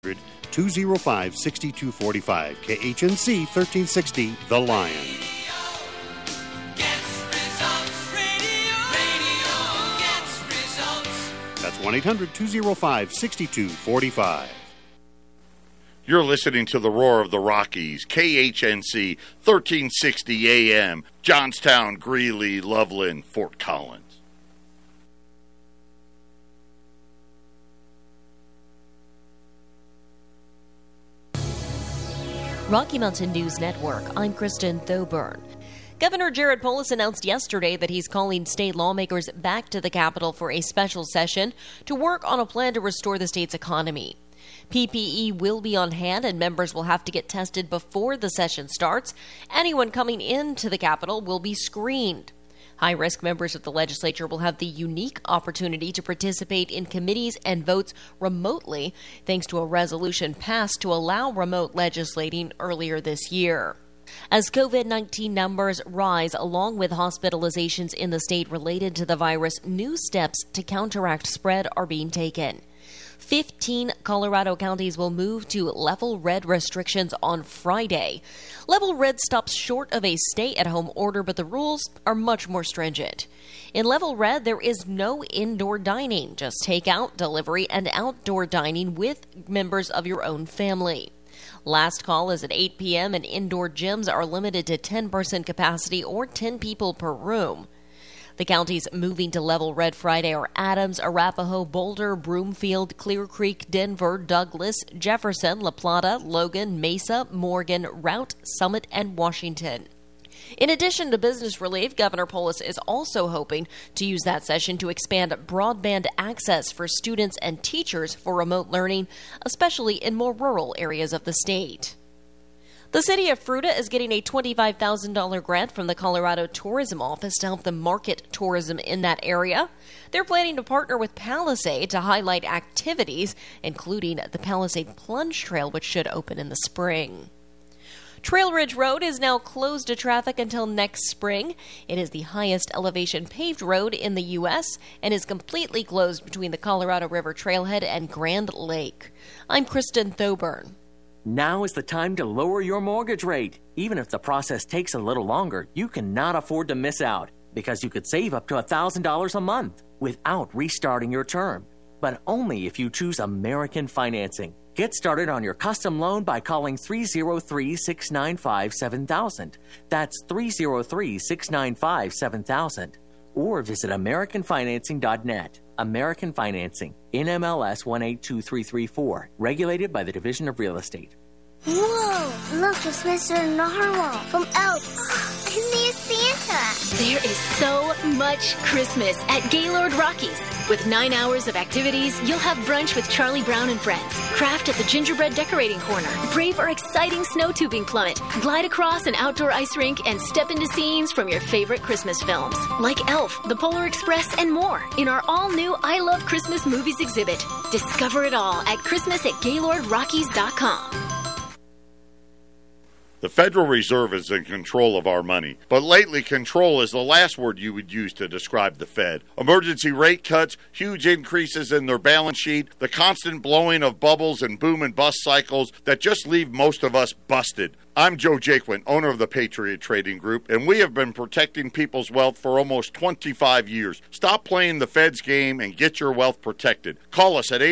1-800-205-6245. KHNC 1360, The Lion. That's 1-800-205-6245. You're listening to the Roar of the Rockies, KHNC 1360 AM, Johnstown, Greeley, Loveland, Fort Collins. Rocky Mountain News Network, I'm Kristen Thoburn. Governor Jared Polis announced yesterday that he's calling state lawmakers back to the Capitol for a special session to work on a plan to restore the state's economy. PPE will be on hand and members will have to get tested before the session starts. Anyone coming into the Capitol will be screened. High-risk members of the legislature will have the unique opportunity to participate in committees and votes remotely, thanks to a resolution passed to allow remote legislating earlier this year. As COVID-19 numbers rise, along with hospitalizations in the state related to the virus, new steps to counteract spread are being taken. 15 Colorado counties will move to level red restrictions on Friday. Level red stops short of a stay-at-home order, but the rules are much more stringent. In level red, there is no indoor dining, just takeout, delivery, and outdoor dining with members of your own family. Last call is at 8 p.m. and indoor gyms are limited to 10% capacity or 10 people per room. The counties moving to level red Friday are Adams, Arapahoe, Boulder, Broomfield, Clear Creek, Denver, Douglas, Jefferson, La Plata, Logan, Mesa, Morgan, Routt, Summit, and Washington. In addition to business relief, Governor Polis is also hoping to use that session to expand broadband access for students and teachers for remote learning, especially in more rural areas of the state. The city of Fruita is getting a $25,000 grant from the Colorado Tourism Office to help them market tourism in that area. They're planning to partner with Palisade to highlight activities, including the Palisade Plunge Trail, which should open in the spring. Trail Ridge Road is now closed to traffic until next spring. It is the highest elevation paved road in the U.S. and is completely closed between the Colorado River Trailhead and Grand Lake. I'm Kristen Thoburn. Now is the time to lower your mortgage rate. Even if the process takes a little longer, you cannot afford to miss out because you could save up to $1,000 a month without restarting your term. But only if you choose American Financing. Get started on your custom loan by calling 303-695-7000. That's 303-695-7000. Or visit AmericanFinancing.net. American Financing, NMLS 182334, regulated by the Division of Real Estate. Whoa, look, it's Mr. Narwhal from Elf. Isn't he a Santa? There is so much Christmas at Gaylord Rockies. With 9 hours of activities, you'll have brunch with Charlie Brown and friends, craft at the gingerbread decorating corner, brave our exciting snow tubing plummet, glide across an outdoor ice rink, and step into scenes from your favorite Christmas films, like Elf, The Polar Express, and more, in our all-new I Love Christmas Movies exhibit. Discover it all at Christmas@GaylordRockies.com. The Federal Reserve is in control of our money, but lately control is the last word you would use to describe the Fed. Emergency rate cuts, huge increases in their balance sheet, the constant blowing of bubbles and boom and bust cycles that just leave most of us busted. I'm Joe Jaquin, owner of the Patriot Trading Group, and we have been protecting people's wealth for almost 25 years. Stop playing the Fed's game and get your wealth protected. Call us at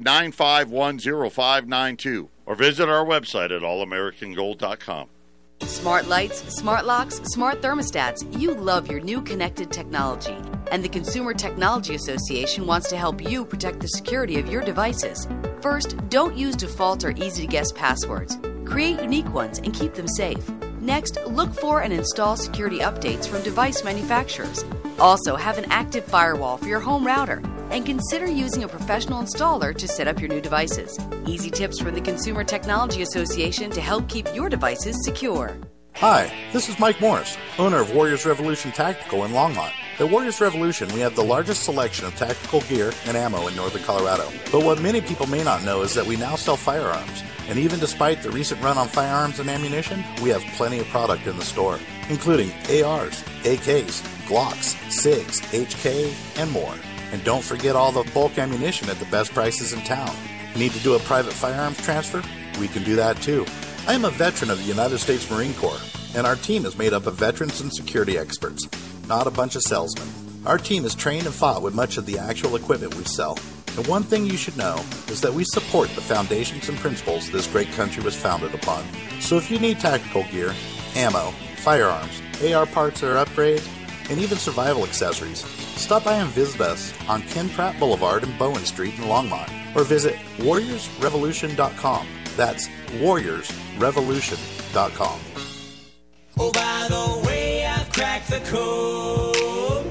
800-951-0592 or visit our website at allamericangold.com. Smart lights, smart locks, smart thermostats. You love your new connected technology. And the Consumer Technology Association wants to help you protect the security of your devices. First, don't use default or easy-to-guess passwords. Create unique ones and keep them safe. Next, look for and install security updates from device manufacturers. Also, have an active firewall for your home router. And consider using a professional installer to set up your new devices. Easy tips from the Consumer Technology Association to help keep your devices secure. Hi, this is Mike Morris, owner of Warriors Revolution Tactical in Longmont. At Warriors Revolution, we have the largest selection of tactical gear and ammo in northern Colorado. But what many people may not know is that we now sell firearms. And even despite the recent run on firearms and ammunition, we have plenty of product in the store, including ARs, AKs, Glocks, SIGs, HK, and more. And don't forget all the bulk ammunition at the best prices in town. Need to do a private firearms transfer? We can do that too. I am a veteran of the United States Marine Corps, and our team is made up of veterans and security experts, not a bunch of salesmen. Our team is trained and fought with much of the actual equipment we sell. And one thing you should know is that we support the foundations and principles this great country was founded upon. So if you need tactical gear, ammo, firearms, AR parts or upgrades, and even survival accessories, stop by and visit us on Ken Pratt Boulevard and Bowen Street in Longmont, or visit warriorsrevolution.com. That's warriorsrevolution.com. Oh, by the way, I've cracked the code.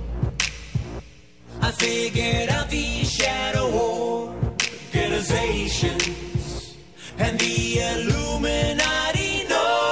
I figured out the shadow organizations and the Illuminati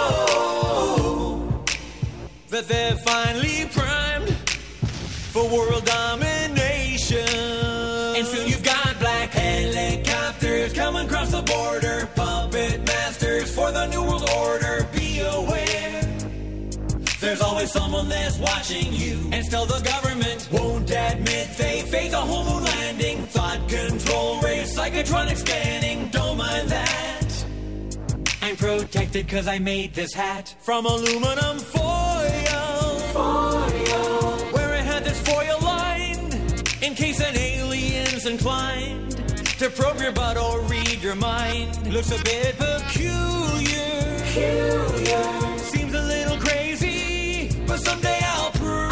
know that they're finally primed for world domination. And soon you've got black helicopters coming across the border, puppet masters for the New World Order. Be aware, there's always someone that's watching you, and still the government won't admit they faked a whole moon landing. Thought control, race, psychotronic scanning, don't mind that. I'm protected cause I made this hat from aluminum foil. Where it had this foil lined in case an alien's inclined to probe your butt or read your mind. Looks a bit peculiar. Seems a little crazy, but someday I'll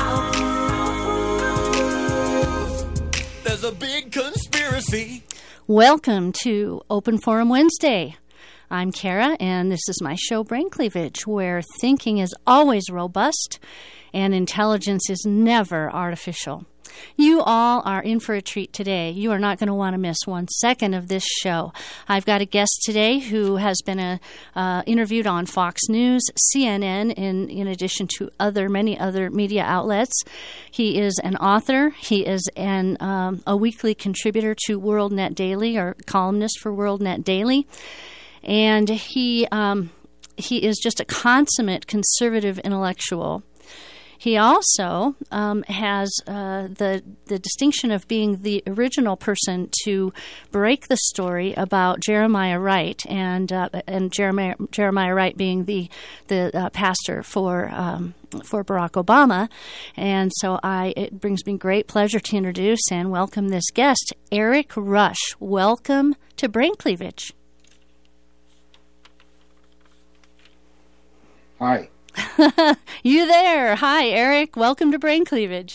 prove there's a big conspiracy. Welcome to Open Forum Wednesday. I'm Kara, and this is my show, Brain Cleavage, where thinking is always robust and intelligence is never artificial. You all are in for a treat today. You are not going to want to miss 1 second of this show. I've got a guest today who has been interviewed on Fox News, CNN, in addition to many other media outlets. He is an author. He is a weekly contributor to WorldNet Daily, or columnist for WorldNet Daily. And he is just a consummate conservative intellectual. He also has the distinction of being the original person to break the story about Jeremiah Wright, and Jeremiah Wright being the pastor for Barack Obama. And so it brings me great pleasure to introduce and welcome this guest, Eric Rush. Welcome to Brain Cleavage. Hi. You there. Hi, Eric. Welcome to Brain Cleavage.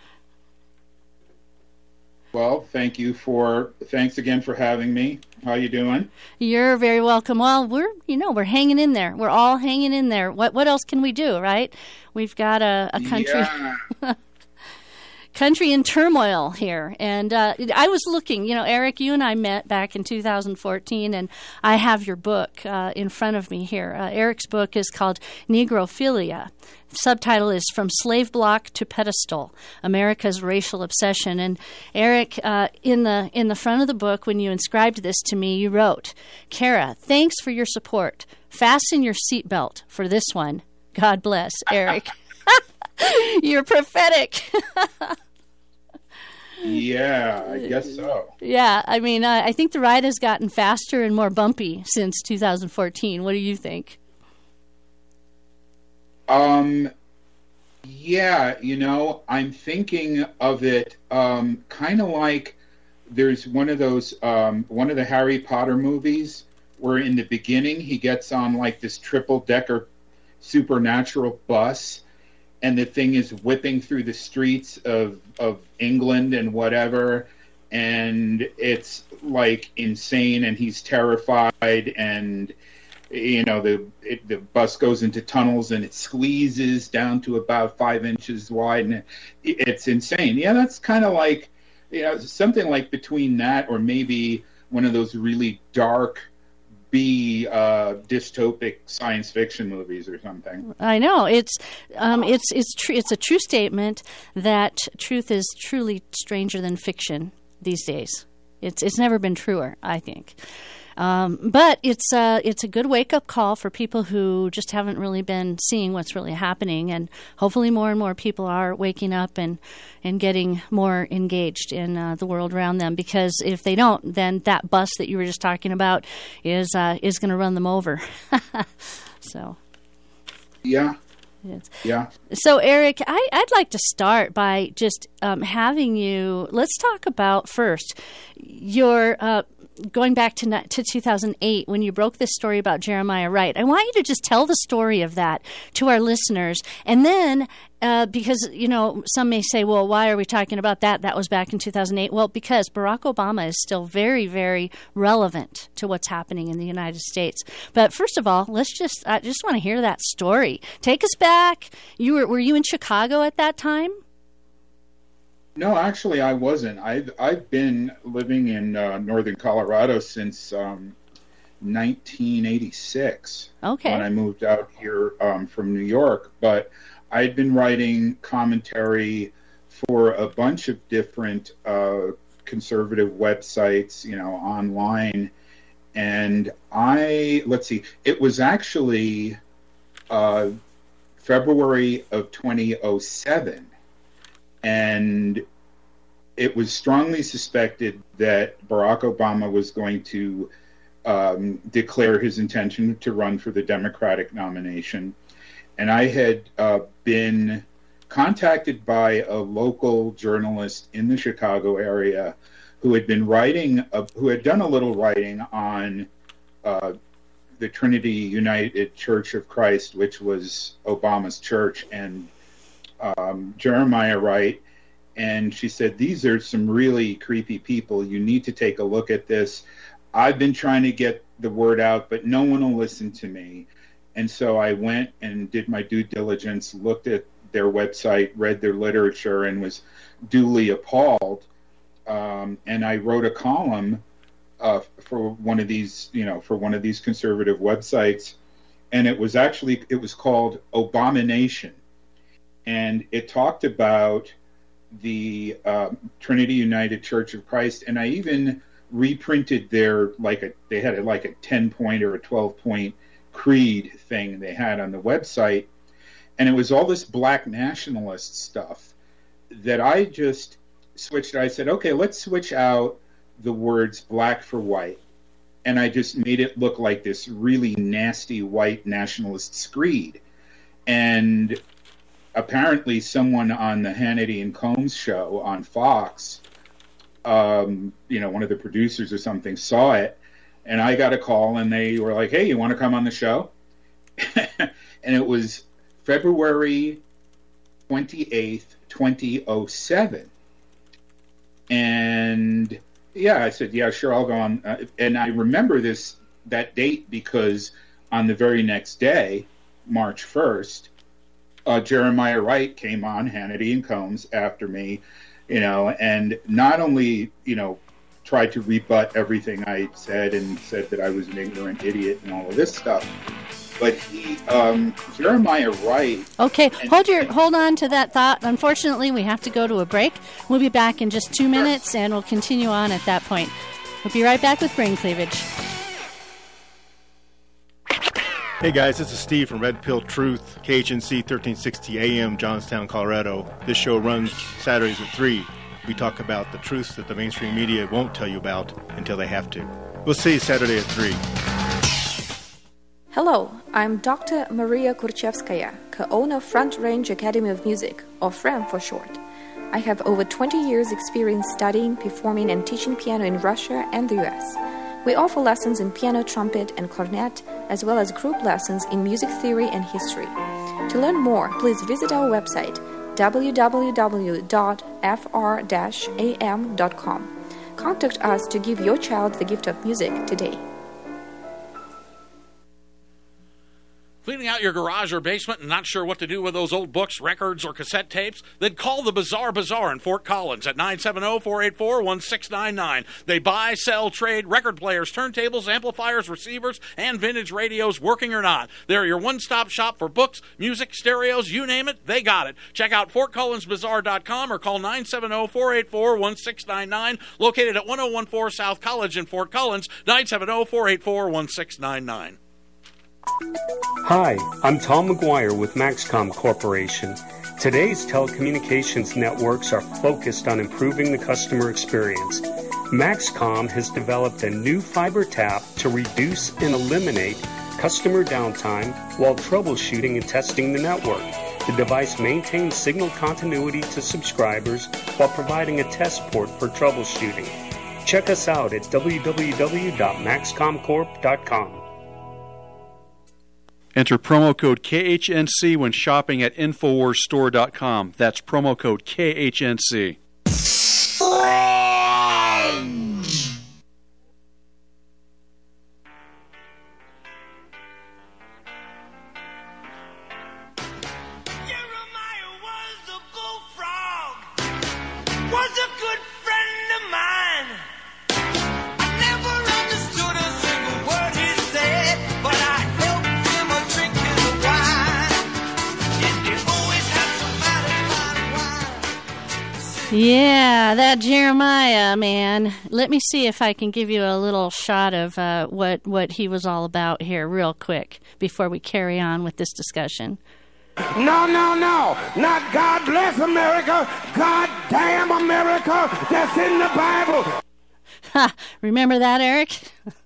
Well, thanks again for having me. How you doing? You're very welcome. Well, we're hanging in there. We're all hanging in there. What else can we do, right? We've got a country. Yeah. Country in turmoil here. And I was looking, Eric, you and I met back in 2014, and I have your book in front of me here. Eric's book is called Negrophilia. Subtitle is From Slave Block to Pedestal, America's Racial Obsession. And Eric, in the front of the book, when you inscribed this to me, you wrote, "Kara, thanks for your support. Fasten your seatbelt for this one. God bless, Eric." You're prophetic. Yeah, I guess so. Yeah, I mean, I think the ride has gotten faster and more bumpy since 2014. What do you think? Yeah, I'm thinking of it kind of like there's one of the Harry Potter movies where in the beginning he gets on like this triple-decker supernatural bus, and the thing is whipping through the streets of England and whatever, and it's like insane, and he's terrified, and the bus goes into tunnels and it squeezes down to about 5 inches wide, and it's insane. Yeah, that's kind of like something like between that or maybe one of those really dark dystopic science fiction movies or something. I know it's a true statement that truth is truly stranger than fiction these days. It's never been truer, I think. But it's a good wake-up call for people who just haven't really been seeing what's really happening, and hopefully more and more people are waking up and getting more engaged in the world around them, because if they don't, then that bus that you were just talking about is going to run them over. So. Yeah. Yes. Yeah. So, Eric, I'd like to start by just having you. Let's talk about first your going back to 2008 when you broke this story about Jeremiah Wright. I want you to just tell the story of that to our listeners, and then because some may say, well, why are we talking about that? That was back in 2008. Well, because Barack Obama is still very, very relevant to what's happening in the United States. But first of all, I just want to hear that story. Take us back. Were you in Chicago at that time? No, actually, I wasn't. I've been living in northern Colorado since 1986. Okay. When I moved out here from New York, but I'd been writing commentary for a bunch of different conservative websites, online, and it was actually February of 2007. And it was strongly suspected that Barack Obama was going to declare his intention to run for the Democratic nomination. And I had been contacted by a local journalist in the Chicago area who had done a little writing on the Trinity United Church of Christ, which was Obama's church, and Jeremiah Wright, and she said, these are some really creepy people. You need to take a look at this. I've been trying to get the word out, but no one will listen to me. And so I went and did my due diligence, looked at their website, read their literature, and was duly appalled. And I wrote a column for one of these conservative websites, and it was called Obamination. And it talked about the Trinity United Church of Christ, and I even reprinted they had a 10-point or a 12-point creed thing they had on the website, and it was all this black nationalist stuff that I just switched. I said, okay, let's switch out the words black for white, and I just made it look like this really nasty white nationalist screed. And apparently someone on the Hannity and Combs show on Fox, one of the producers or something, saw it, and I got a call, and they were like, hey, you want to come on the show? And it was February 28th, 2007. And yeah, I said, yeah, sure, I'll go on. And I remember that date because on the very next day, March 1st, Jeremiah Wright came on Hannity and Combs after me, and not only, tried to rebut everything I said and said that I was an ignorant idiot and all of this stuff, but Jeremiah Wright. Okay, hold on to that thought. Unfortunately, we have to go to a break. We'll be back in just 2 minutes, and we'll continue on at that point. We'll be right back with Brain Cleavage. Hey guys, this is Steve from Red Pill Truth, KHNC 1360 AM, Johnstown, Colorado. This show runs Saturdays at 3. We talk about the truths that the mainstream media won't tell you about until they have to. We'll see you Saturday at 3. Hello, I'm Dr. Maria Kurchevskaya, co-owner of Front Range Academy of Music, or FRAM for short. I have over 20 years experience studying, performing, and teaching piano in Russia and the US. We offer lessons in piano, trumpet, and clarinet, as well as group lessons in music theory and history. To learn more, please visit our website, www.fr-am.com. Contact us to give your child the gift of music today. Cleaning out your garage or basement and not sure what to do with those old books, records, or cassette tapes? Then call the Bizarre Bazaar in Fort Collins at 970-484-1699. They buy, sell, trade record players, turntables, amplifiers, receivers, and vintage radios, working or not. They're your one-stop shop for books, music, stereos, you name it, they got it. Check out FortCollinsBazaar.com or call 970-484-1699, located at 1014 South College in Fort Collins, 970-484-1699. Hi, I'm Tom McGuire with Maxcom Corporation. Today's telecommunications networks are focused on improving the customer experience. Maxcom has developed a new fiber tap to reduce and eliminate customer downtime while troubleshooting and testing the network. The device maintains signal continuity to subscribers while providing a test port for troubleshooting. Check us out at www.maxcomcorp.com. Enter promo code KHNC when shopping at InfoWarsStore.com. That's promo code KHNC. Yeah, that Jeremiah, man. Let me see if I can give you a little shot of what he was all about here real quick before we carry on with this discussion. No, not God bless America, God damn America, that's in the Bible. Ha, remember that, Eric?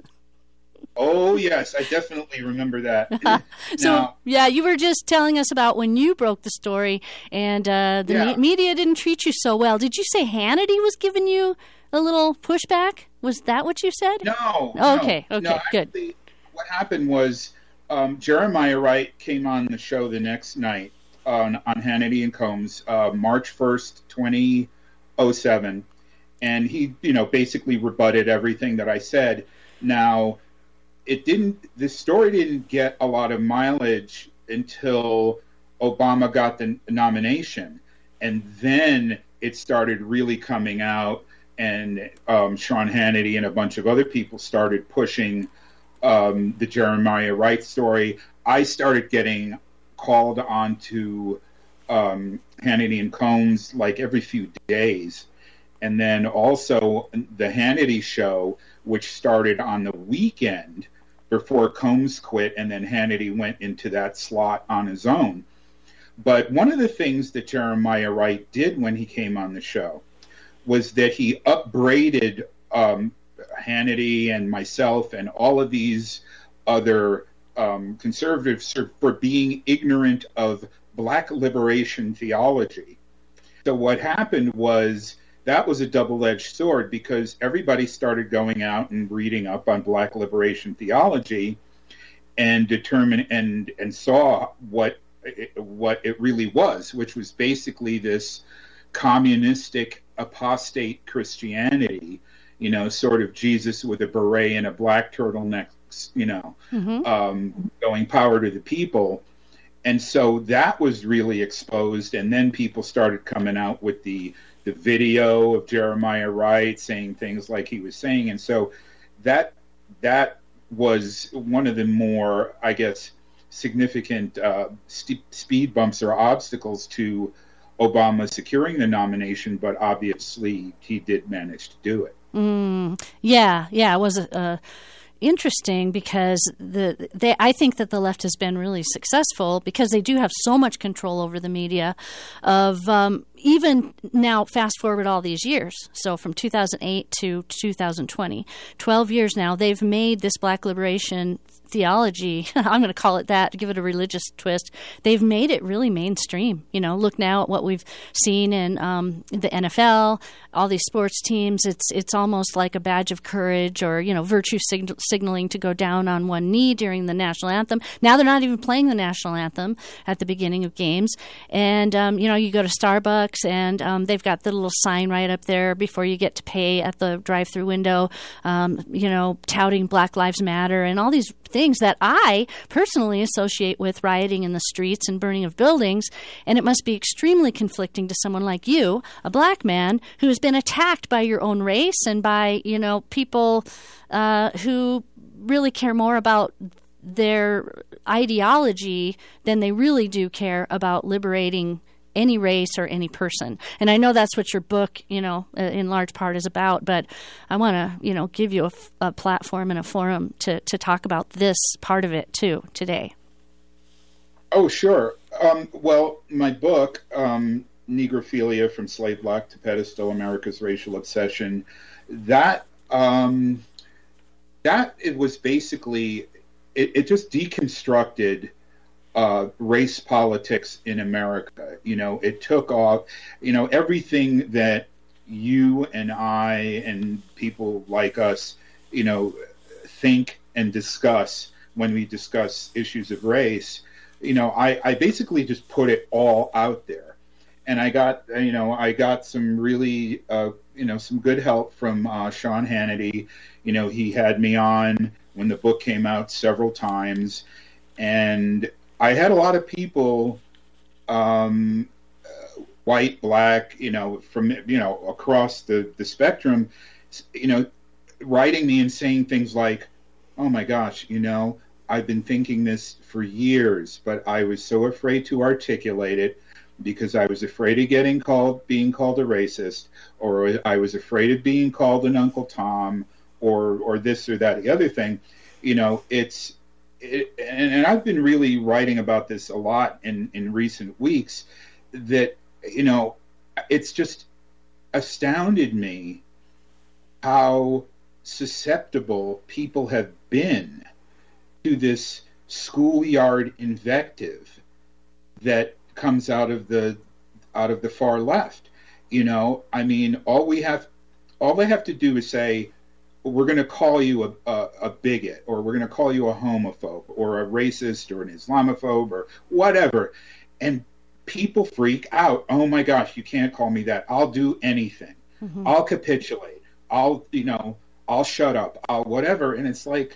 Oh, yes, I definitely remember that. So, yeah, you were just telling us about when you broke the story and the media didn't treat you so well. Did you say Hannity was giving you a little pushback? Was that what you said? No. Oh, okay, no, good. Actually, what happened was Jeremiah Wright came on the show the next night on Hannity and Combs, March 1st, 2007, and he, basically rebutted everything that I said. Now, the story didn't get a lot of mileage until Obama got the nomination. And then it started really coming out, and Sean Hannity and a bunch of other people started pushing the Jeremiah Wright story. I started getting called onto Hannity and Combs like every few days. And then also the Hannity show, which started on the weekend before Combs quit, and then Hannity went into that slot on his own. But one of the things that Jeremiah Wright did when he came on the show was that he upbraided Hannity and myself and all of these other conservatives for being ignorant of Black liberation theology. So what happened was that was a double-edged sword, because everybody started going out and reading up on Black liberation theology and determined and saw what it really was, which was basically this communistic apostate Christianity, sort of Jesus with a beret and a black turtleneck, going power to the people. And so that was really exposed, and then people started coming out with the video of Jeremiah Wright saying things like he was saying. And so that was one of the more, I guess, significant speed bumps or obstacles to Obama securing the nomination, but obviously he did manage to do it. Yeah, it was interesting because I think that the left has been really successful because they do have so much control over the media of even now, fast forward all these years. So from 2008 to 2020, 12 years now, they've made this Black liberation theology, I'm going to call it that, to give it a religious twist. They've made it really mainstream. Look now at what we've seen in the NFL, all these sports teams. It's almost like a badge of courage or, virtue signaling to go down on one knee during the national anthem. Now they're not even playing the national anthem at the beginning of games. And, you go to Starbucks and they've got the little sign right up there before you get to pay at the drive-through window, touting Black Lives Matter and all these things things that I personally associate with rioting in the streets and burning of buildings, and it must be extremely conflicting to someone like you, a black man, who has been attacked by your own race and by, people who really care more about their ideology than they really do care about liberating any race or any person. And I know that's what your book, in large part is about, but I want to, give you a platform and a forum to talk about this part of it too today. Oh, sure. Well, my book, Negrophilia, From Slave Block to Pedestal, America's Racial Obsession, that it was basically, it just deconstructed race politics in America. It took off, everything that you and I and people like us, think and discuss when we discuss issues of race. I basically just put it all out there. And I got some really, some good help from Sean Hannity. He had me on when the book came out several times. And I had a lot of people, white, black, from, across the spectrum, writing me and saying things like, oh my gosh, I've been thinking this for years, but I was so afraid to articulate it because I was afraid of being called a racist, or I was afraid of being called an Uncle Tom, or this or that. The other thing, and I've been really writing about this a lot in recent weeks, that, it's just astounded me how susceptible people have been to this schoolyard invective that comes out of the far left. All they have to do is say, we're going to call you a bigot, or we're going to call you a homophobe, or a racist, or an Islamophobe, or whatever. And people freak out. Oh my gosh, you can't call me that. I'll do anything. Mm-hmm. I'll capitulate. I'll shut up. I'll whatever. And it's like,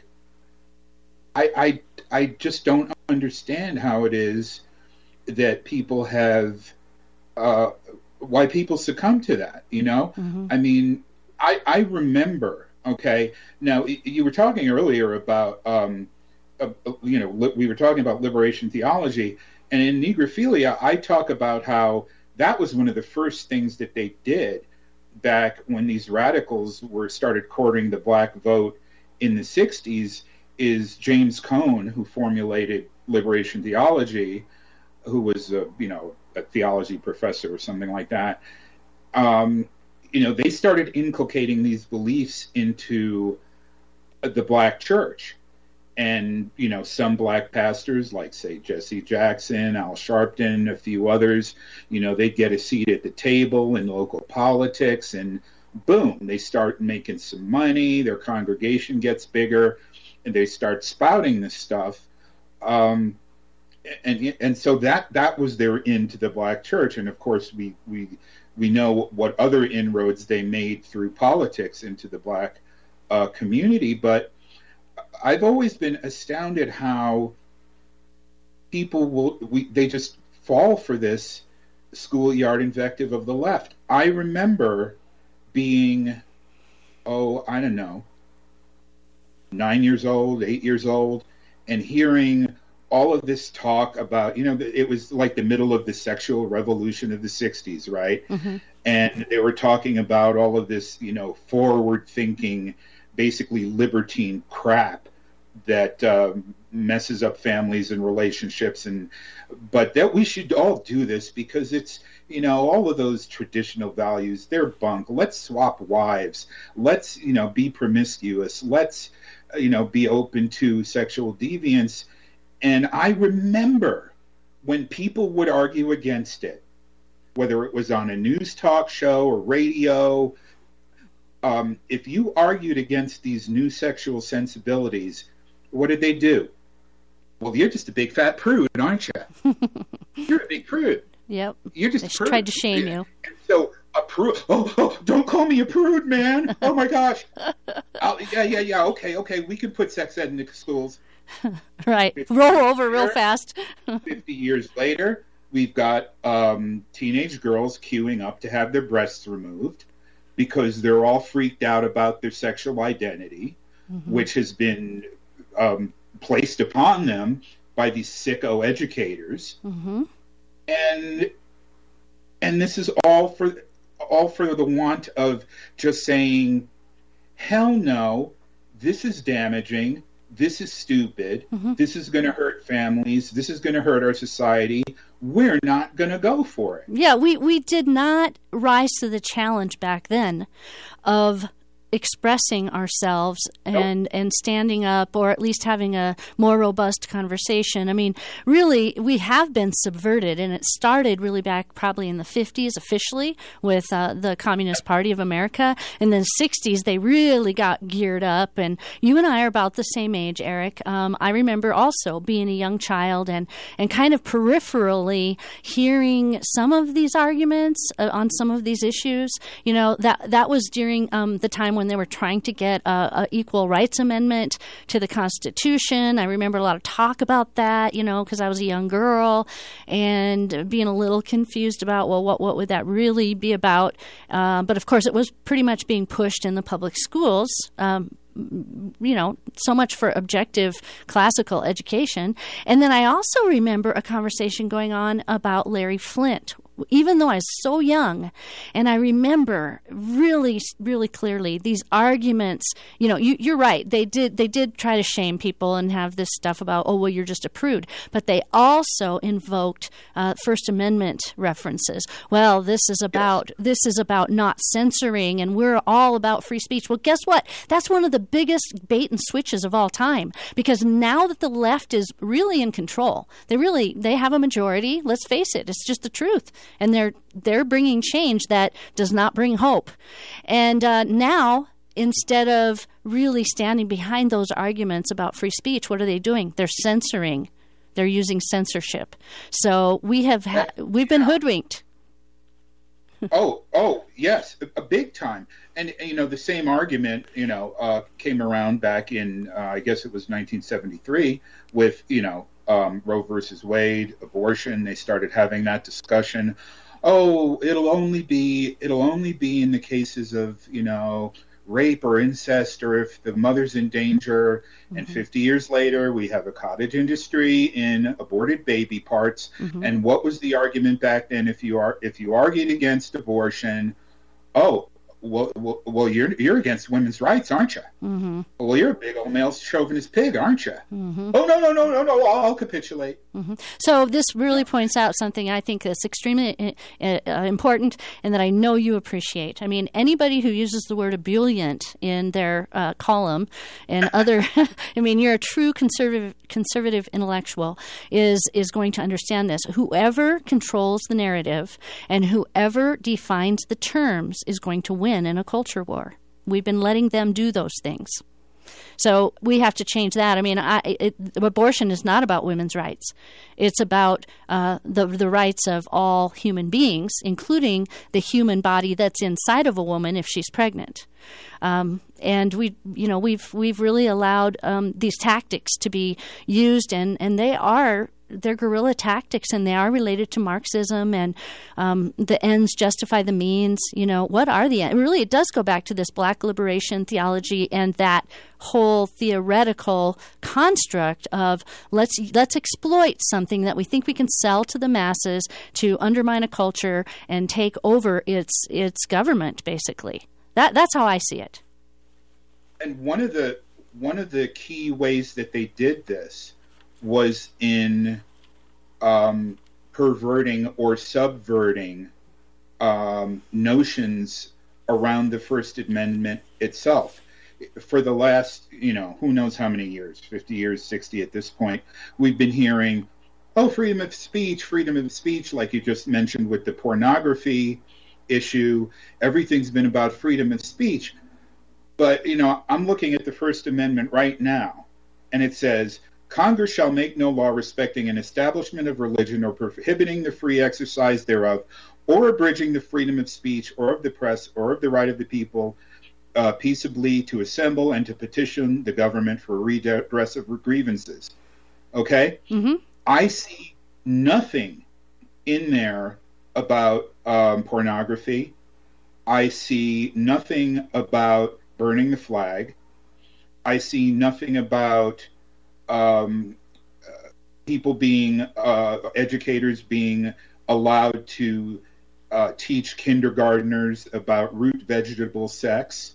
I just don't understand how it is that people have, why people succumb to that, Mm-hmm. I remember. Okay. Now, you were talking earlier about, we were talking about liberation theology, and in Negrophilia, I talk about how that was one of the first things that they did back when these radicals started courting the black vote in the 60s, is James Cone, who formulated liberation theology, who was, a theology professor or something like that. They started inculcating these beliefs into the black church. And, some black pastors, like, say, Jesse Jackson, Al Sharpton, a few others, they get a seat at the table in local politics, and boom, they start making some money, their congregation gets bigger, and they start spouting this stuff. And so that was their into the black church. And, of course, we know what other inroads they made through politics into the black community. But I've always been astounded how people they just fall for this schoolyard invective of the left. I remember being, 9 years old, 8 years old, and hearing all of this talk about, it was like the middle of the sexual revolution of the 60s, right? Mm-hmm. And they were talking about all of this, forward-thinking, basically libertine crap that messes up families and relationships, but that we should all do this because it's, all of those traditional values, they're bunk. Let's swap wives. Let's, be promiscuous. Let's, be open to sexual deviance. And I remember when people would argue against it, whether it was on a news talk show or radio, if you argued against these new sexual sensibilities, what did they do? Well, you're just a big fat prude, aren't you? You're a big prude. Yep. You're just tried to shame you. So a prude. Oh, don't call me a prude, man. Oh my gosh. Yeah. Okay. We can put sex ed in the schools. Right. Roll over real fast. 50 years later, we've got teenage girls queuing up to have their breasts removed because they're all freaked out about their sexual identity, which has been placed upon them by these sicko educators. And this is all for the want of just saying, hell no, this is damaging, this is stupid, this is going to hurt families, this is going to hurt our society. We're not going to go for it. Yeah, we did not rise to the challenge back then of expressing ourselves and standing up, or at least having a more robust conversation. I mean, really, we have been subverted, and it started really back probably in the 50s officially with the Communist Party of America. In the 60s, they really got geared up, and you and I are about the same age, Eric. I remember also being a young child and kind of peripherally hearing some of these arguments on some of these issues. You know, that was during the time when they were trying to get a equal rights amendment to the Constitution. I remember a lot of talk about that, you know, because I was a young girl and being a little confused about, well, what would that really be about? But of course, it was pretty much being pushed in the public schools. You know, so much for objective classical education. And then I also remember a conversation going on about Larry Flynt, even though I was so young. And I remember really, really clearly these arguments. You know, you're right. They did try to shame people and have this stuff about, oh, well, you're just a prude. But they also invoked First Amendment references. Well, this is about not censoring, and we're all about free speech. Well, guess what? That's one of the biggest bait and switches of all time, because now that the left is really in control, they have a majority. Let's face it, it's just the truth. And they're bringing change that does not bring hope. And now, instead of really standing behind those arguments about free speech, what are they doing? They're censoring. They're using censorship. So we've been hoodwinked. Oh, yes, a big time. And, you know, the same argument, you know, came around back in, I guess it was 1973 with, you know, Roe versus Wade, abortion. They started having that discussion. Oh, it'll only be in the cases of, you know, rape or incest, or if the mother's in danger. And 50 years later, we have a cottage industry in aborted baby parts. And what was the argument back then? If you argued against abortion, oh, well, you're against women's rights, aren't you? Well, you're a big old male chauvinist pig, aren't you? Oh, no, I'll capitulate. So this really points out something I think that's extremely important, and that I know you appreciate. I mean, anybody who uses the word ebullient in their column and other, I mean, you're a true conservative intellectual, is going to understand this. Whoever controls the narrative and whoever defines the terms is going to win in a culture war. We've been letting them do those things. So we have to change that. I mean, abortion is not about women's rights. It's about the rights of all human beings, including the human body that's inside of a woman if she's pregnant. And we've really allowed these tactics to be used, and they're guerrilla tactics, and they are related to Marxism and the ends justify the means. You know, what are the ends? Really, it does go back to this Black liberation theology and that whole theoretical construct of let's exploit something that we think we can sell to the masses to undermine a culture and take over its government, basically. That's how I see it. And one of the key ways that they did this was in perverting or subverting notions around the First Amendment itself. For the last, who knows how many years, 50 years, 60 at this point, we've been hearing, freedom of speech, like you just mentioned with the pornography issue. Everything's been about freedom of speech. But, I'm looking at the First Amendment right now, and it says, Congress shall make no law respecting an establishment of religion or prohibiting the free exercise thereof, or abridging the freedom of speech or of the press or of the right of the people peaceably to assemble and to petition the government for redress of grievances. Okay? Mm-hmm. I see nothing in there about pornography. I see nothing about burning the flag. I see nothing about people being, educators being allowed to teach kindergartners about root vegetable sex.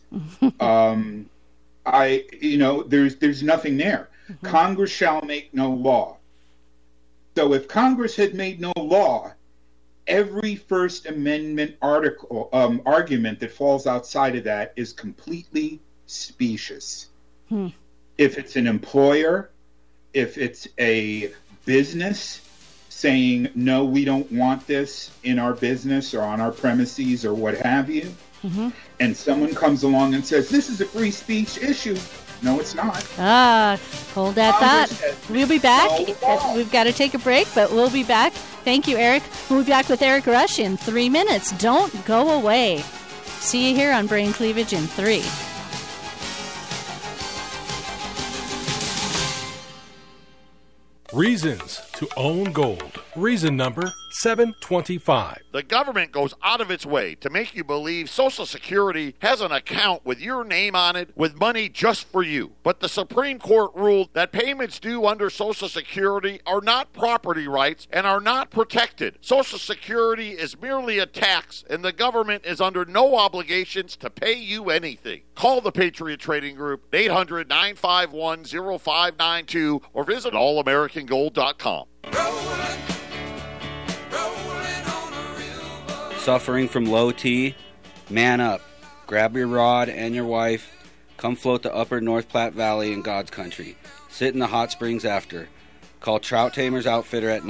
There's nothing there. Mm-hmm. Congress shall make no law. So if Congress had made no law, every First Amendment argument that falls outside of that is completely specious. If it's an employer, if it's a business saying, no, we don't want this in our business or on our premises or what have you, and someone comes along and says, this is a free speech issue. No, it's not. Hold that thought. We'll be back. We've got to take a break, but we'll be back. Thank you, Eric. We'll be back with Eric Rush in 3 minutes. Don't go away. See you here on Brain Cleavage in 3. Reasons to own gold. Reason number 725. The government goes out of its way to make you believe Social Security has an account with your name on it with money just for you. But the Supreme Court ruled that payments due under Social Security are not property rights and are not protected. Social Security is merely a tax, and the government is under no obligations to pay you anything. Call the Patriot Trading Group, 800-951-0592, or visit allamericangold.com. Suffering from low T? Man up. Grab your rod and your wife. Come float the upper North Platte Valley in God's country. Sit in the hot springs after. Call Trout Tamers Outfitter at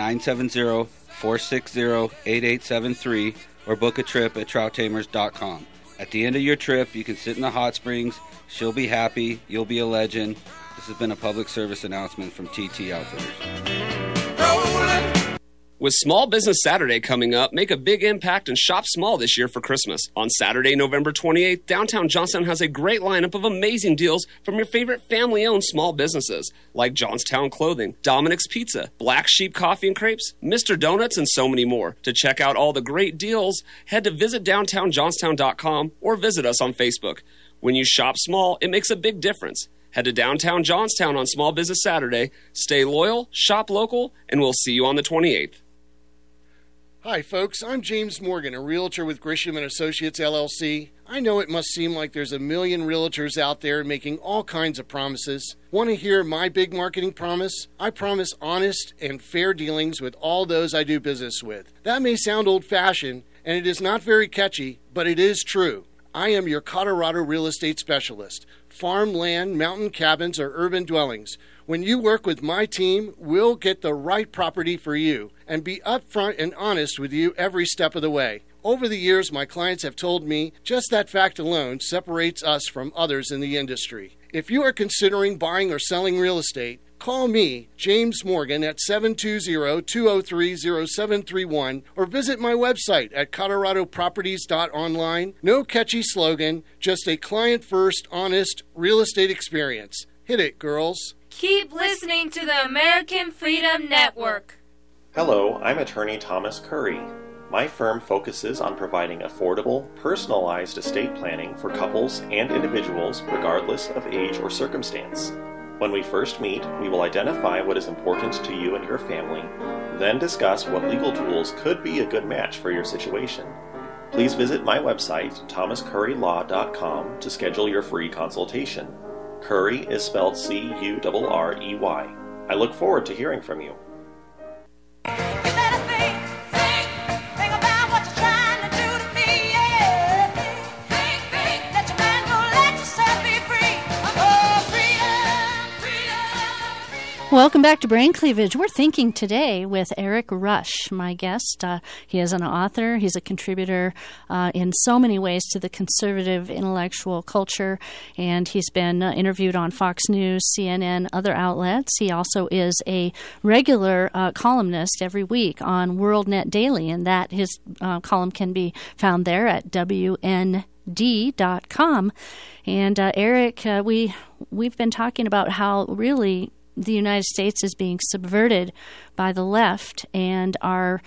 970-460-8873 or book a trip at trouttamers.com. At the end of your trip, you can sit in the hot springs. She'll be happy. You'll be a legend. This has been a public service announcement from TT Outfitters. With Small Business Saturday coming up, make a big impact and shop small this year for Christmas. On Saturday, November 28th, downtown Johnstown has a great lineup of amazing deals from your favorite family-owned small businesses like Johnstown Clothing, Dominic's Pizza, Black Sheep Coffee and Crepes, Mr. Donuts, and so many more. To check out all the great deals, head to visitdowntownjohnstown.com or visit us on Facebook. When you shop small, it makes a big difference. Head to downtown Johnstown on Small Business Saturday. Stay loyal, shop local, and we'll see you on the 28th. Hi, folks. I'm James Morgan, a realtor with Grisham & Associates, LLC. I know it must seem like there's a million realtors out there making all kinds of promises. Want to hear my big marketing promise? I promise honest and fair dealings with all those I do business with. That may sound old-fashioned, and it is not very catchy, but it is true. I am your Colorado real estate specialist. Farm land, mountain cabins, or urban dwellings. When you work with my team, we'll get the right property for you and be upfront and honest with you every step of the way. Over the years, my clients have told me just that fact alone separates us from others in the industry. If you are considering buying or selling real estate, call me, James Morgan, at 720-203-0731 or visit my website at coloradoproperties.online. No catchy slogan, just a client-first, honest real estate experience. Hit it, girls. Keep listening to the American Freedom Network. Hello, I'm attorney Thomas Curry. My firm focuses on providing affordable, personalized estate planning for couples and individuals regardless of age or circumstance. When we first meet, we will identify what is important to you and your family, then discuss what legal tools could be a good match for your situation. Please visit my website, thomascurrylaw.com, to schedule your free consultation. Curry is spelled C-U-R-R-E-Y. I look forward to hearing from you. Welcome back to Brain Cleavage. We're thinking today with Eric Rush, my guest. He is an author. He's a contributor in so many ways to the conservative intellectual culture, and he's been interviewed on Fox News, CNN, other outlets. He also is a regular columnist every week on WorldNet Daily, and that his column can be found there at WND.com. And Eric, we've been talking about how really the United States is being subverted by the left, and our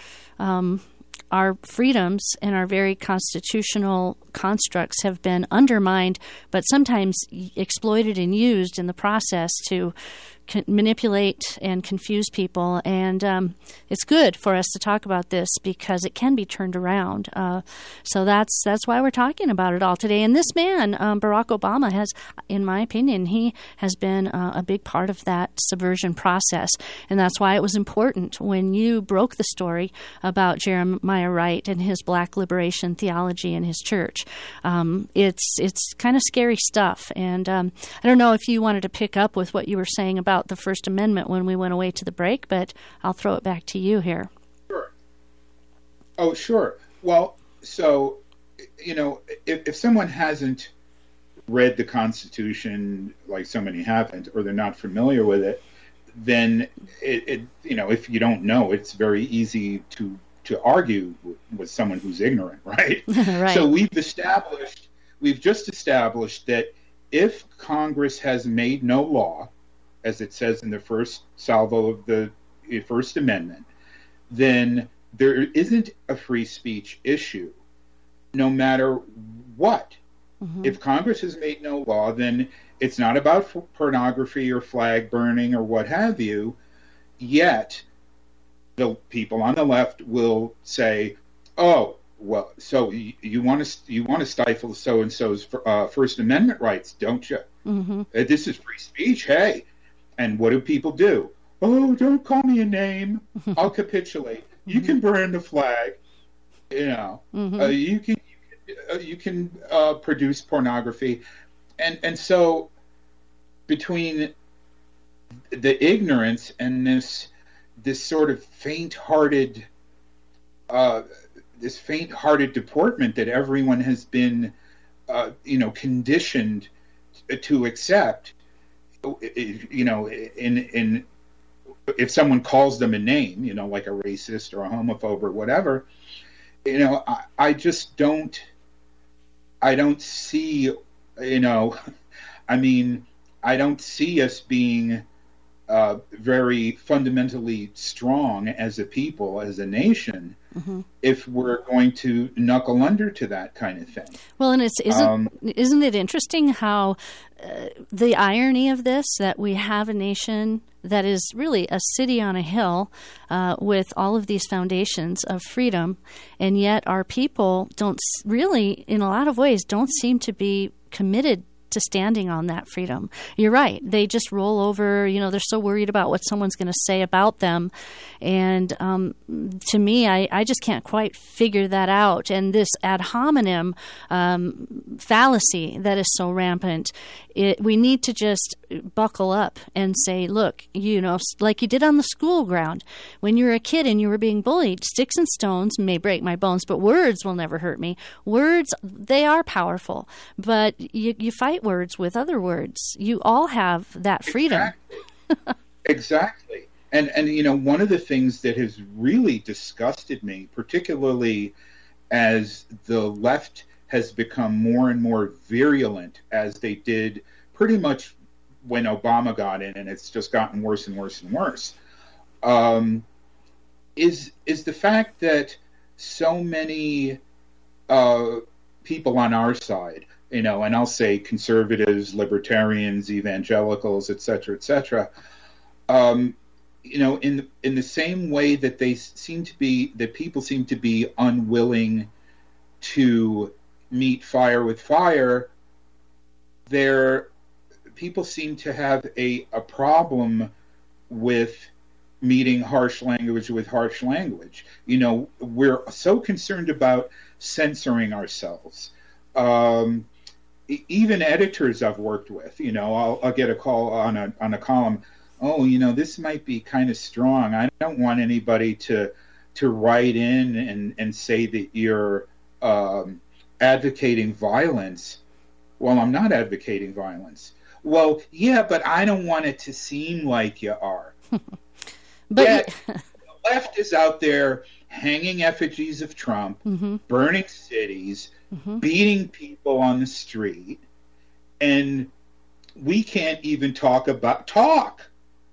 freedoms and our very constitutional constructs have been undermined, but sometimes exploited and used in the process to manipulate and confuse people. And it's good for us to talk about this because it can be turned around. So that's why we're talking about it all today. And this man, Barack Obama, has, in my opinion, he has been a big part of that subversion process. And that's why it was important when you broke the story about Jeremiah Wright and his black liberation theology in his church. It's kind of scary stuff. And I don't know if you wanted to pick up with what you were saying about the First Amendment when we went away to the break, but I'll throw it back to you here. Sure. Oh, sure. Well, so, if someone hasn't read the Constitution, like so many haven't, or they're not familiar with it, then if you don't know, it's very easy to argue with someone who's ignorant, right? Right. So we've just established that if Congress has made no law, as it says in the first salvo of the First Amendment, then there isn't a free speech issue, no matter what. Mm-hmm. If Congress has made no law, then it's not about pornography or flag burning or what have you, yet the people on the left will say, oh, well, so you want to stifle so-and-so's First Amendment rights, don't you? Mm-hmm. This is free speech, hey. And what do people do? Oh, don't call me a name. I'll capitulate. You can burn the flag. Mm-hmm. You can produce pornography, and so between the ignorance and this sort of faint-hearted deportment that everyone has been conditioned to accept. If someone calls them a name, like a racist or a homophobe or whatever, I just don't see, I don't see us being very fundamentally strong as a people, as a nation, mm-hmm. if we're going to knuckle under to that kind of thing. Well, and isn't it interesting how the irony of this, that we have a nation that is really a city on a hill with all of these foundations of freedom, and yet our people don't really, in a lot of ways, don't seem to be committed to standing on that freedom. You're right. They just roll over. They're so worried about what someone's going to say about them. And to me, I just can't quite figure that out. And this ad hominem fallacy that is so rampant, we need to just buckle up and say, look, like you did on the school ground when you were a kid and you were being bullied, sticks and stones may break my bones, but words will never hurt me. Words, they are powerful, but you fight words with other words. You all have that freedom. Exactly. And one of the things that has really disgusted me, particularly as the left has become more and more virulent, as they did pretty much when Obama got in, and it's just gotten worse and worse and worse, is the fact that so many people on our side, and I'll say conservatives, libertarians, evangelicals, et cetera, in the same way that people seem to be unwilling to meet fire with fire, people seem to have a problem with meeting harsh language with harsh language. We're so concerned about censoring ourselves. Even editors I've worked with, I'll get a call on a column. oh, this might be kind of strong. I don't want anybody to write in and say that you're advocating violence. Well, I'm not advocating violence. Well, yeah, but I don't want it to seem like you are. But yet, the left is out there hanging effigies of Trump, burning cities, beating people on the street, and we can't even talk about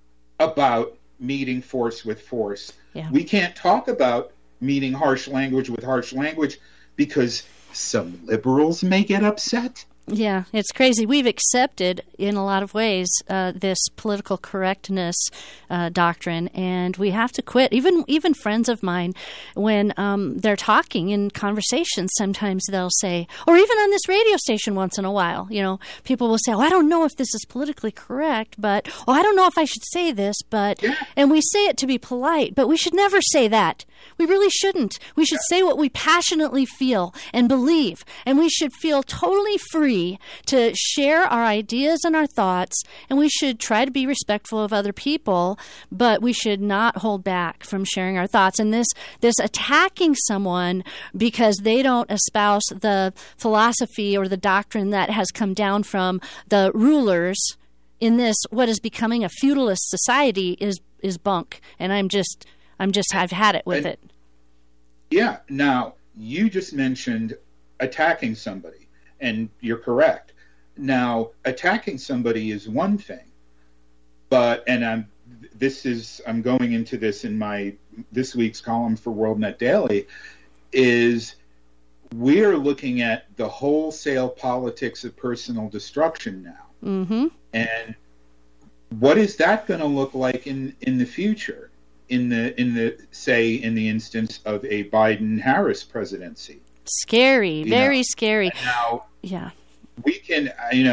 meeting force with force. Yeah. We can't talk about meeting harsh language with harsh language because some liberals may get upset. Yeah, it's crazy. We've accepted, in a lot of ways, this political correctness doctrine, and we have to quit. Even friends of mine, when they're talking in conversations, sometimes they'll say, or even on this radio station once in a while, people will say, oh, I don't know if this is politically correct, but, oh, I don't know if I should say this, but, and we say it to be polite, but we should never say that. We really shouldn't. We should say what we passionately feel and believe, and we should feel totally free to share our ideas and our thoughts, and we should try to be respectful of other people, but we should not hold back from sharing our thoughts. And this attacking someone because they don't espouse the philosophy or the doctrine that has come down from the rulers in this what is becoming a feudalist society is bunk. And I've had it with it. Yeah. Now, you just mentioned attacking somebody. And you're correct. Now, attacking somebody is one thing, but I'm going into this in this week's column for WorldNet Daily, is we're looking at the wholesale politics of personal destruction now. Mm-hmm. And what is that going to look like in the future? In the instance of a Biden-Harris presidency. Scary, very scary. Now, yeah, we can,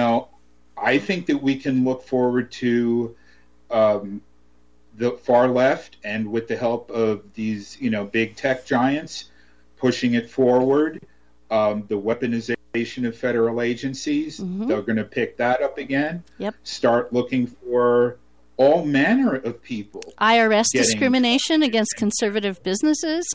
I think that we can look forward to the far left, and with the help of these, big tech giants, pushing it forward. The weaponization of federal agencies, they're going to pick that up again. Yep. Start looking for all manner of people. IRS discrimination against conservative businesses.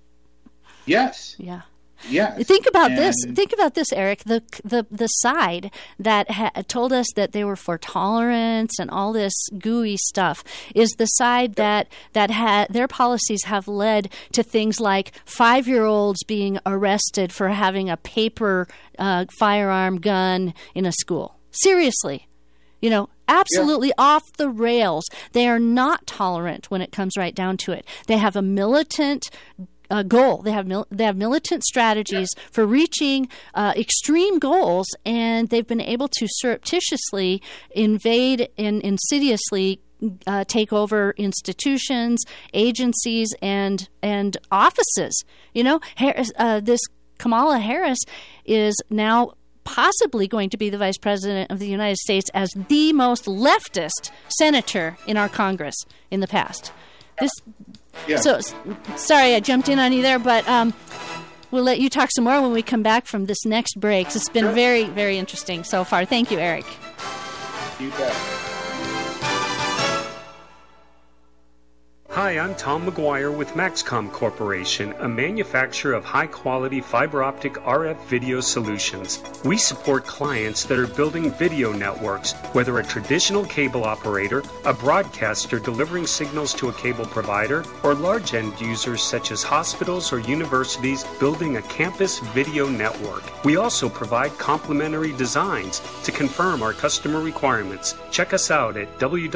Yes. Yeah. Yeah. Think about this, Eric. The side that told us that they were for tolerance and all this gooey stuff is the side that their policies have led to things like 5-year-olds being arrested for having a paper firearm gun in a school. Seriously. Absolutely off the rails. They are not tolerant when it comes right down to it. They have a militant goal. They have militant strategies for reaching extreme goals, and they've been able to surreptitiously invade and insidiously take over institutions, agencies, and offices. This Kamala Harris is now possibly going to be the vice president of the United States as the most leftist senator in our Congress in the past. So, sorry I jumped in on you there, but we'll let you talk some more when we come back from this next break. It's been very, very interesting so far. Thank you, Eric. You bet. Hi, I'm Tom McGuire with Maxcom Corporation, a manufacturer of high-quality fiber optic RF video solutions. We support clients that are building video networks, whether a traditional cable operator, a broadcaster delivering signals to a cable provider, or large end users such as hospitals or universities building a campus video network. We also provide complimentary designs to confirm our customer requirements. Check us out at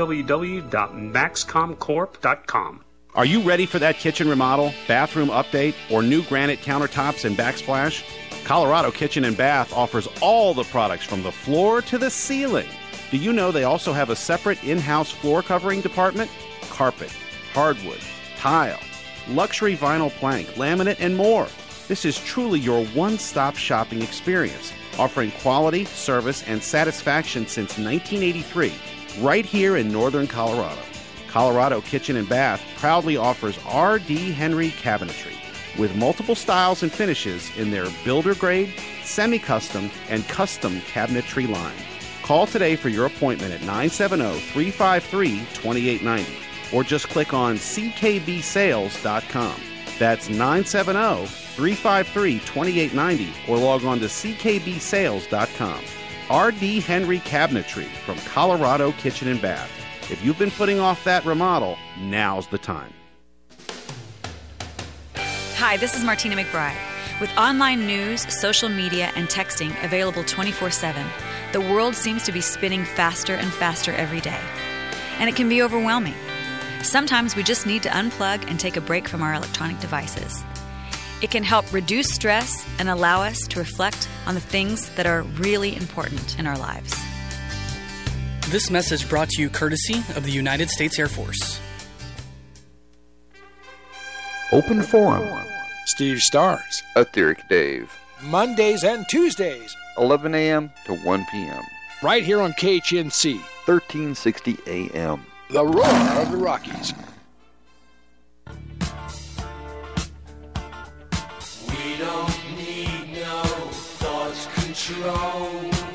www.maxcomcorp.com. Are you ready for that kitchen remodel, bathroom update, or new granite countertops and backsplash? Colorado Kitchen and Bath offers all the products from the floor to the ceiling. Do you know they also have a separate in-house floor covering department? Carpet, hardwood, tile, luxury vinyl plank, laminate, and more. This is truly your one-stop shopping experience, offering quality, service, and satisfaction since 1983, right here in northern Colorado. Colorado Kitchen and Bath proudly offers R.D. Henry cabinetry with multiple styles and finishes in their builder grade, semi-custom, and custom cabinetry line. Call today for your appointment at 970-353-2890 or just click on ckbsales.com. That's 970-353-2890 or log on to ckbsales.com. R.D. Henry Cabinetry from Colorado Kitchen and Bath. If you've been putting off that remodel, now's the time. Hi, this is Martina McBride. With online news, social media, and texting available 24/7, the world seems to be spinning faster and faster every day. And it can be overwhelming. Sometimes we just need to unplug and take a break from our electronic devices. It can help reduce stress and allow us to reflect on the things that are really important in our lives. This message brought to you courtesy of the United States Air Force. Open Forum. Steve Stars. Etheric Dave. Mondays and Tuesdays. 11 a.m. to 1 p.m. Right here on KHNC. 1360 a.m. The Roar of the Rockies. We don't need no thought control.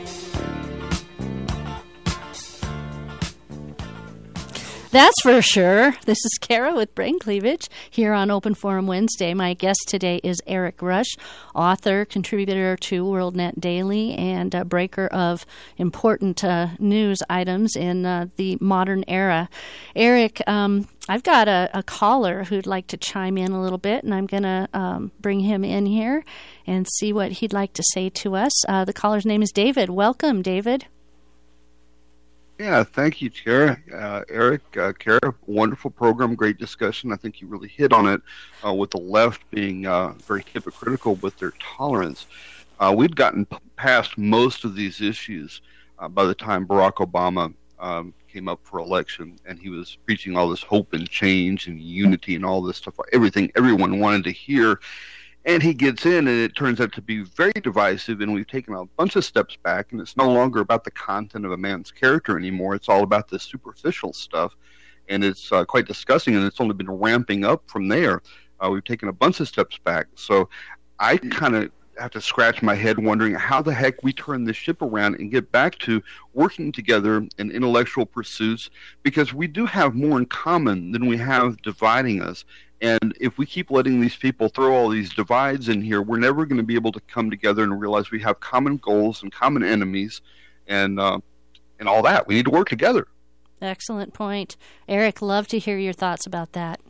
That's for sure. This is Kara with Brain Cleavage here on Open Forum Wednesday. My guest today is Eric Rush, author, contributor to WorldNet Daily, and a breaker of important news items in the modern era. Eric, I've got a caller who'd like to chime in a little bit, and I'm going to bring him in here and see what he'd like to say to us. The caller's name is David. Welcome, David. Yeah, thank you, Kara. Eric, Kara, wonderful program, great discussion. I think you really hit on it with the left being very hypocritical with their tolerance. We'd gotten past most of these issues by the time Barack Obama came up for election, and he was preaching all this hope and change and unity and all this stuff, everything everyone wanted to hear. And he gets in, and it turns out to be very divisive, and we've taken a bunch of steps back, and it's no longer about the content of a man's character anymore. It's all about the superficial stuff, and it's quite disgusting, and it's only been ramping up from there. We've taken a bunch of steps back. So I kind of have to scratch my head wondering how the heck we turn this ship around and get back to working together in intellectual pursuits, because we do have more in common than we have dividing us. And if we keep letting these people throw all these divides in here, we're never going to be able to come together and realize we have common goals and common enemies and all that. We need to work together. Excellent point. Eric, love to hear your thoughts about that.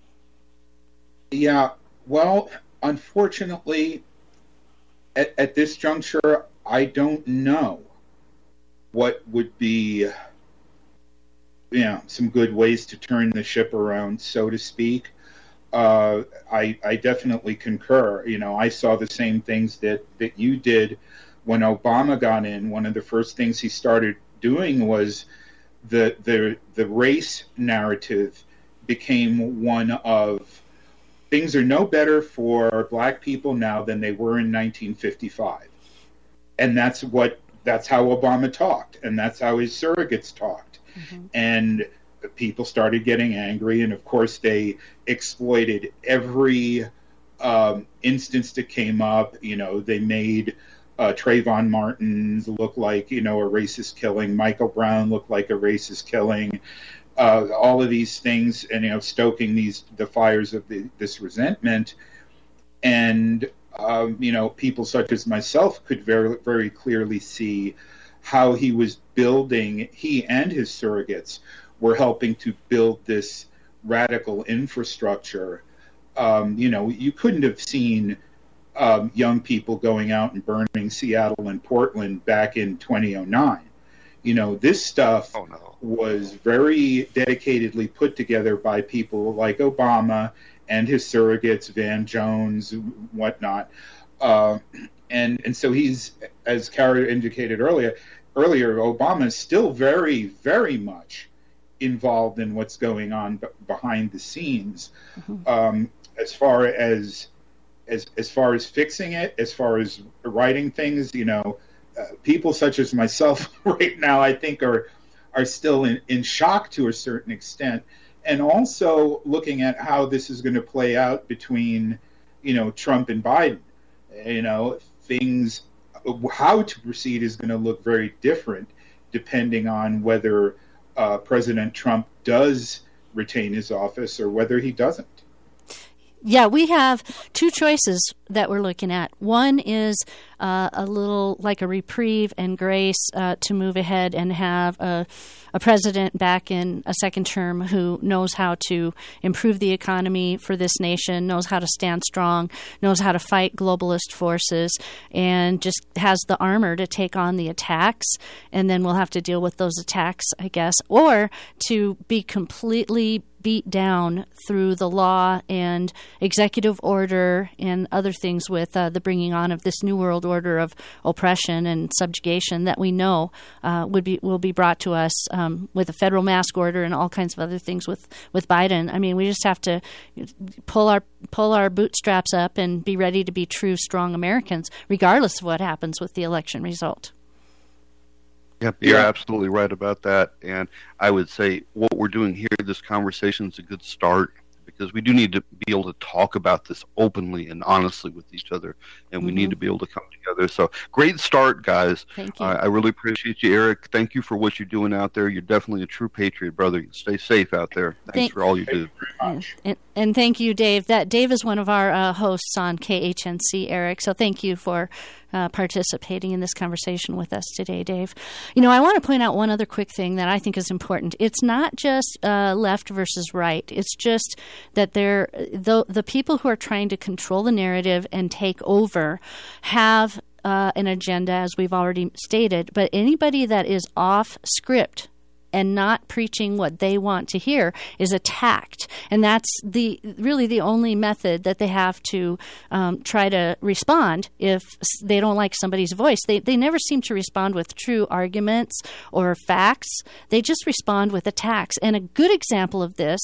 Yeah, well, unfortunately, at this juncture, I don't know what would be, some good ways to turn the ship around, so to speak. I definitely concur. I saw the same things that you did when Obama got in. One of the first things he started doing was the race narrative became one of things are no better for black people now than they were in 1955. And that's how Obama talked, and that's how his surrogates talked. Mm-hmm. And people started getting angry, and of course they exploited every instance that came up. They made Trayvon Martin look like, a racist killing. Michael Brown looked like a racist killing. All of these things, and, stoking the fires of this resentment. And, people such as myself could very, very clearly see how he was building, he and his surrogates were helping to build this radical infrastructure. You couldn't have seen young people going out and burning Seattle and Portland back in 2009. This stuff was very dedicatedly put together by people like Obama and his surrogates, Van Jones, whatnot. And so he's, as Kara indicated earlier, Obama is still very, very much involved in what's going on behind the scenes. Mm-hmm. As far as fixing it, as far as writing things, people such as myself right now, I think are still in shock to a certain extent, and also looking at how this is going to play out between, Trump and Biden. Things, how to proceed is going to look very different. depending on whether President Trump does retain his office or whether he doesn't. Yeah, we have two choices that we're looking at. One is a little like a reprieve and grace to move ahead and have a president back in a second term who knows how to improve the economy for this nation, knows how to stand strong, knows how to fight globalist forces, and just has the armor to take on the attacks. And then we'll have to deal with those attacks, I guess, or to be completely beat down through the law and executive order and other things with the bringing on of this new world order of oppression and subjugation that we know will be brought to us with a federal mask order and all kinds of other things with Biden. I mean, we just have to pull our bootstraps up and be ready to be true, strong Americans, regardless of what happens with the election result. Yep, you're absolutely right about that. And I would say what we're doing here, this conversation is a good start, because we do need to be able to talk about this openly and honestly with each other, and we need to be able to come together. So great start, guys. Thank you. I really appreciate you, Eric. Thank you for what you're doing out there. You're definitely a true patriot, brother. Stay safe out there. Thanks for all you do. And thank you, Dave. Dave is one of our hosts on KHNC, Eric. So thank you for participating in this conversation with us today, Dave. You know, I want to point out one other quick thing that I think is important. It's not just left versus right. It's just that the people who are trying to control the narrative and take over have an agenda, as we've already stated. But anybody that is off script and not preaching what they want to hear is attacked. And that's really the only method that they have to try to respond if they don't like somebody's voice. They never seem to respond with true arguments or facts. They just respond with attacks. And a good example of this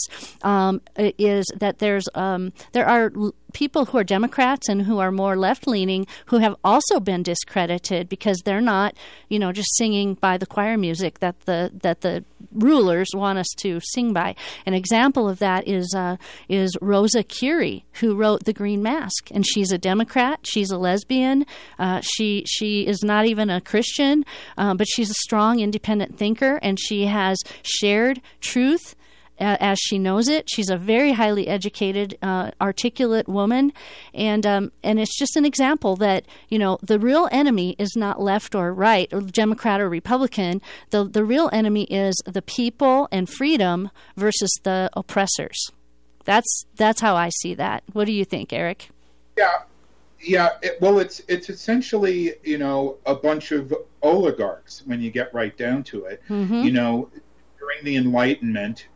is that there are people who are Democrats and who are more left-leaning who have also been discredited because they're not, just singing by the choir music that the rulers want us to sing by. An example of that is Rosa Curie, who wrote The Green Mask, and she's a Democrat. She's a lesbian. She is not even a Christian, but she's a strong, independent thinker, and she has shared truth as she knows it. She's a very highly educated, articulate woman, and it's just an example that the real enemy is not left or right, or Democrat or Republican. The real enemy is the people and freedom versus the oppressors. That's how I see that. What do you think, Eric? Yeah. It's essentially a bunch of oligarchs when you get right down to it. Mm-hmm. During the Enlightenment,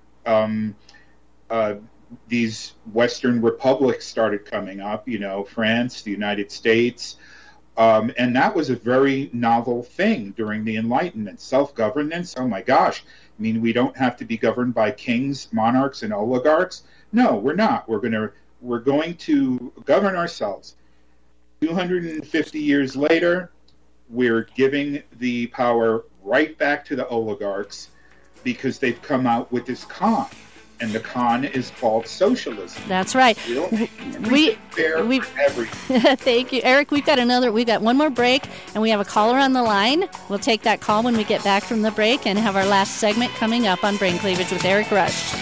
these Western republics started coming up, France, the United States, and that was a very novel thing during the Enlightenment. Self-governance, oh my gosh. I mean, we don't have to be governed by kings, monarchs, and oligarchs. No, we're not. We're going to govern ourselves. 250 years later, we're giving the power right back to the oligarchs, because they've come out with this con, and the con is called socialism. That's right. We everything. Thank you, Eric. We've got one more break, and we have a caller on the line. We'll take that call when we get back from the break, and have our last segment coming up on Brain Cleavage with Eric Rush.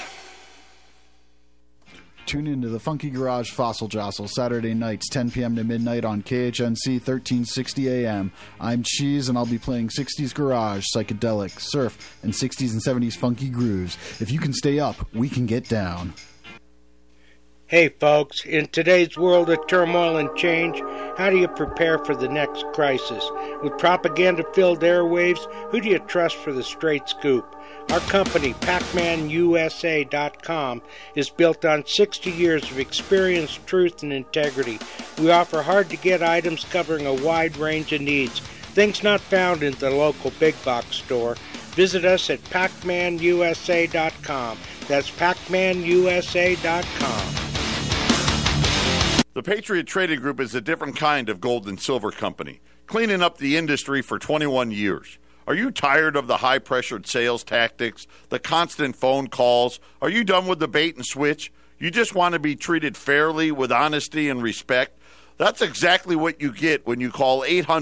Tune into the Funky Garage Fossil Jostle Saturday nights, 10 p.m. to midnight on KHNC 1360 AM. I'm Cheese, and I'll be playing 60s garage, psychedelic, surf, and 60s and 70s funky grooves. If you can stay up, we can get down. Hey folks, in today's world of turmoil and change, how do you prepare for the next crisis? With propaganda-filled airwaves, who do you trust for the straight scoop? Our company, PacManUSA.com, is built on 60 years of experience, truth, and integrity. We offer hard-to-get items covering a wide range of needs, things not found in the local big box store. Visit us at PacManUSA.com. That's PacManUSA.com. The Patriot Trading Group is a different kind of gold and silver company, cleaning up the industry for 21 years. Are you tired of the high-pressured sales tactics, the constant phone calls? Are you done with the bait and switch? You just want to be treated fairly with honesty and respect? That's exactly what you get when you call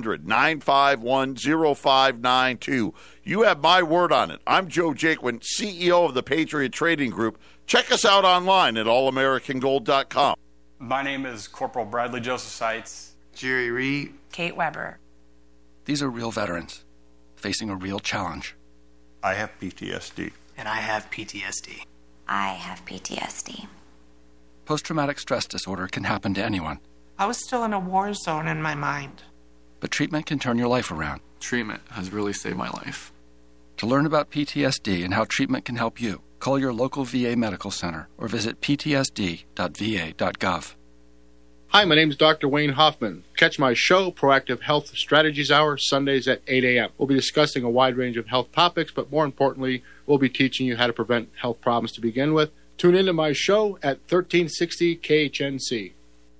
800-951-0592. You have my word on it. I'm Joe Jaquin, CEO of the Patriot Trading Group. Check us out online at allamericangold.com. My name is Corporal Bradley Joseph Seitz. Jerry Reed. Kate Weber. These are real veterans facing a real challenge. I have PTSD. And I have PTSD. I have PTSD. Post-traumatic stress disorder can happen to anyone. I was still in a war zone in my mind. But treatment can turn your life around. Treatment has really saved my life. To learn about PTSD and how treatment can help you, call your local VA medical center or visit ptsd.va.gov. Hi, my name is Dr. Wayne Hoffman. Catch my show, Proactive Health Strategies Hour, Sundays at 8 a.m. We'll be discussing a wide range of health topics, but more importantly, we'll be teaching you how to prevent health problems to begin with. Tune into my show at 1360 KHNC.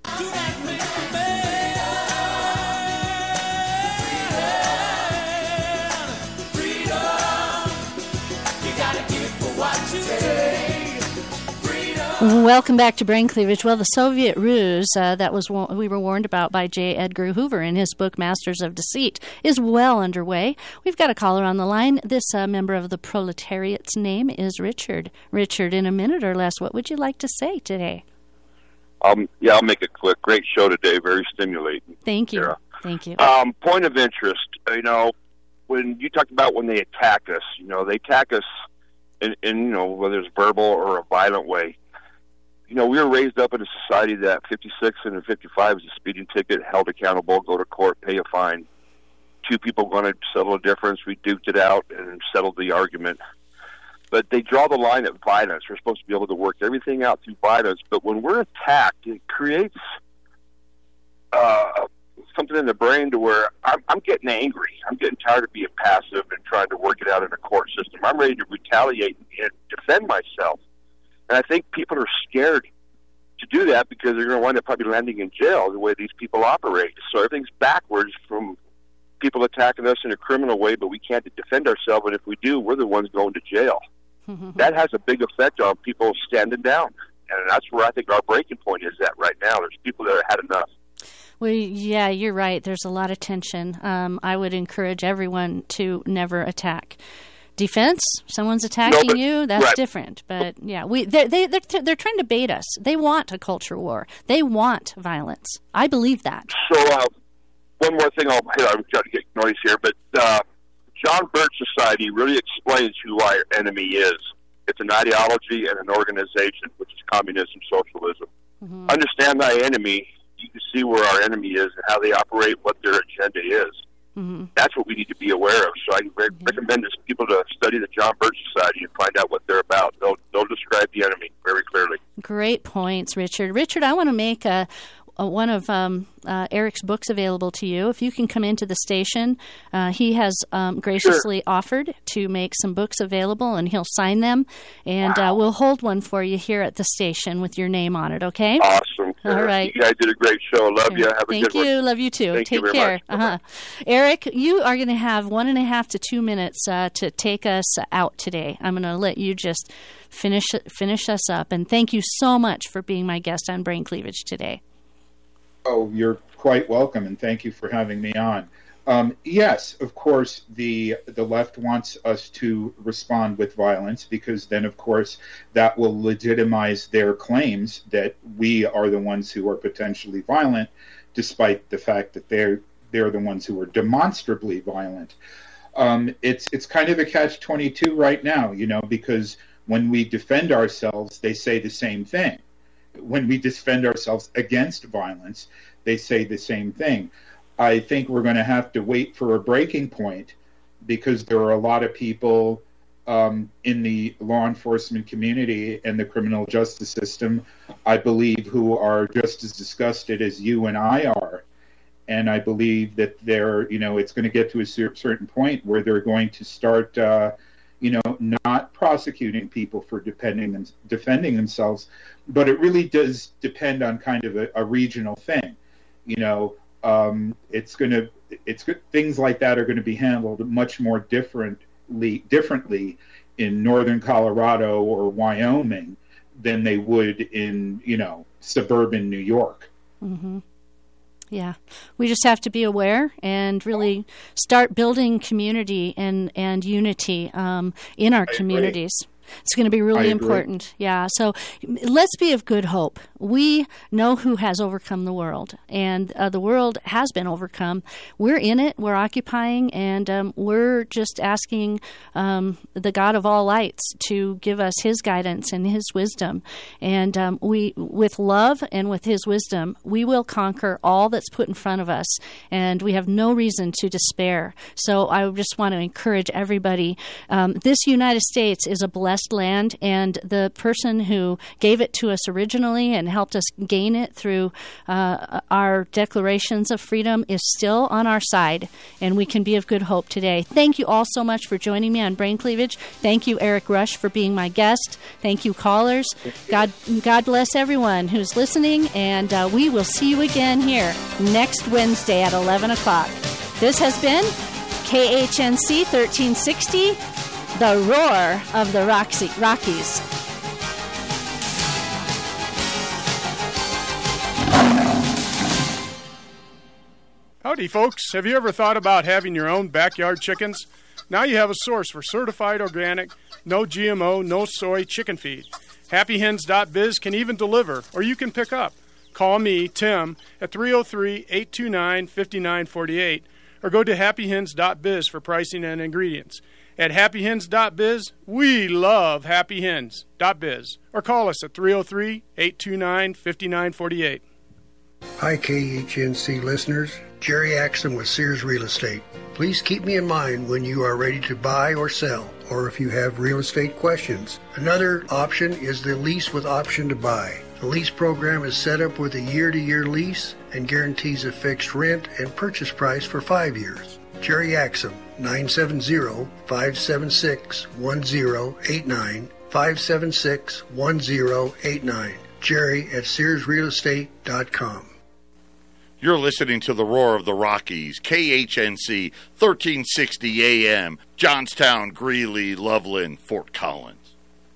Welcome back to Brain Cleavage. Well, the Soviet ruse we were warned about by J. Edgar Hoover in his book Masters of Deceit is well underway. We've got a caller on the line. This member of the proletariat's name is Richard. Richard, in a minute or less, what would you like to say today? I'll make it quick. Great show today. Very stimulating. Thank you. Sarah. Thank you. Point of interest. When you talked about when they attack us, they attack us in whether it's verbal or a violent way. We were raised up in a society that 56 and 55 is a speeding ticket, held accountable, go to court, pay a fine. Two people going to settle a difference. We duked it out and settled the argument. But they draw the line at violence. We're supposed to be able to work everything out through violence. But when we're attacked, it creates something in the brain to where I'm getting angry. I'm getting tired of being passive and trying to work it out in a court system. I'm ready to retaliate and defend myself. And I think people are scared to do that because they're going to wind up probably landing in jail the way these people operate. So everything's backwards from people attacking us in a criminal way, but we can't defend ourselves. And if we do, we're the ones going to jail. That has a big effect on people standing down. And that's where I think our breaking point is at right now. There's people that have had enough. Well, yeah, you're right. There's a lot of tension. I would encourage everyone to never attack. Defense, someone's attacking you, that's right. Different. But yeah, they're trying to bait us. They want a culture war. They want violence. I believe that. So one more thing, I'm trying to get noise here, but John Birch Society really explains who our enemy is. It's an ideology and an organization, which is communism, socialism. Mm-hmm. Understand thy enemy. You can see where our enemy is and how they operate, what their agenda is. Mm-hmm. That's what we need to be aware of. So I recommend people to study the John Birch Society and find out what they're about. They'll describe the enemy very clearly. Great points, Richard. Richard, I want to make one of Eric's books available to you. If you can come into the station, he has graciously offered to make some books available, and he'll sign them. And we'll hold one for you here at the station with your name on it, okay? Awesome. All right. You guys did a great show. Love you. Have a Thank good one. you. Love you too. Thank Take you very care. much. Eric, you are going to have 1.5 to 2 minutes to take us out today. I'm going to let you just finish us up. And thank you so much for being my guest on Brain Cleavage today. Oh, you're quite welcome, and thank you for having me on. Yes, of course, the left wants us to respond with violence because then, of course, that will legitimize their claims that we are the ones who are potentially violent, despite the fact that they're the ones who are demonstrably violent. It's kind of a catch-22 right now, because when we defend ourselves, they say the same thing. When we defend ourselves against violence, they say the same thing. I think we're going to have to wait for a breaking point because there are a lot of people in the law enforcement community and the criminal justice system, I believe, who are just as disgusted as you and I are. And I believe that it's going to get to a certain point where they're going to start not prosecuting people for defending themselves, but it really does depend on kind of a regional thing. Things like that are going to be handled much more differently in northern Colorado or Wyoming than they would in, suburban New York. Mm-hmm. Yeah. We just have to be aware and really start building community and unity in our communities. It's going to be really important. Yeah. So let's be of good hope. We know who has overcome the world, and the world has been overcome. We're in it. We're occupying, and we're just asking the God of all lights to give us His guidance and His wisdom. And we, with love and with His wisdom, we will conquer all that's put in front of us, and we have no reason to despair. So I just want to encourage everybody. This United States is a blessed land, and the person who gave it to us originally and helped us gain it through our declarations of freedom is still on our side, and we can be of good hope today. Thank you all so much for joining me on Brain Cleavage. Thank you, Eric Rush, for being my guest. Thank you, callers. God bless everyone who's listening, and we will see you again here next Wednesday at 11 o'clock. This has been KHNC 1360, the roar of the Rockies. Howdy, folks. Have you ever thought about having your own backyard chickens? Now you have a source for certified organic, no GMO, no soy chicken feed. HappyHens.biz can even deliver, or you can pick up. Call me, Tim, at 303-829-5948, or go to HappyHens.biz for pricing and ingredients. At HappyHens.biz, we love HappyHens.biz, or call us at 303-829-5948. Hi, KHNC listeners. Jerry Axon with Sears Real Estate. Please keep me in mind when you are ready to buy or sell, or if you have real estate questions. Another option is the lease with option to buy. The lease program is set up with a year-to-year lease and guarantees a fixed rent and purchase price for 5 years. Jerry Axon, 970-576-1089, 576-1089. Jerry at SearsRealEstate.com. You're listening to the Roar of the Rockies, KHNC 1360 AM, Johnstown, Greeley, Loveland, Fort Collins.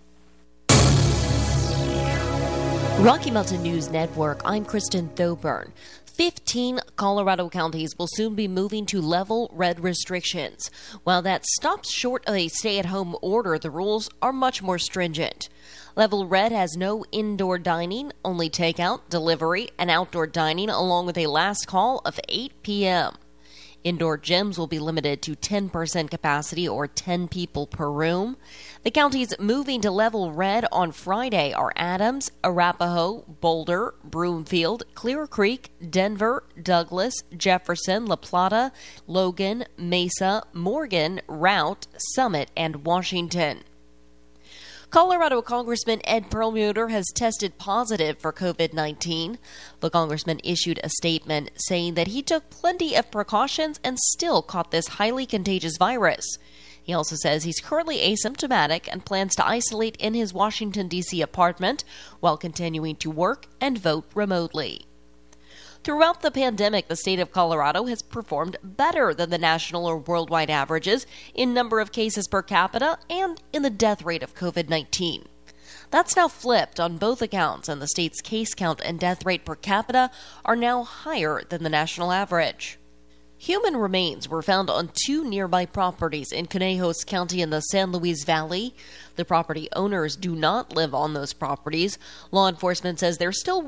Rocky Mountain News Network, I'm Kristen Thoburn. 15 Colorado counties will soon be moving to level red restrictions. While that stops short of a stay-at-home order, the rules are much more stringent. Level red has no indoor dining, only takeout, delivery, and outdoor dining, along with a last call of 8 p.m. Indoor gyms will be limited to 10% capacity or 10 people per room. The counties moving to level red on Friday are Adams, Arapahoe, Boulder, Broomfield, Clear Creek, Denver, Douglas, Jefferson, La Plata, Logan, Mesa, Morgan, Routt, Summit, and Washington. Colorado Congressman Ed Perlmutter has tested positive for COVID-19. The congressman issued a statement saying that he took plenty of precautions and still caught this highly contagious virus. He also says he's currently asymptomatic and plans to isolate in his Washington, D.C. apartment while continuing to work and vote remotely. Throughout the pandemic, the state of Colorado has performed better than the national or worldwide averages in number of cases per capita and in the death rate of COVID-19. That's now flipped on both accounts, and the state's case count and death rate per capita are now higher than the national average. Human remains were found on 2 nearby properties in Conejos County in the San Luis Valley. The property owners do not live on those properties. Law enforcement says they're still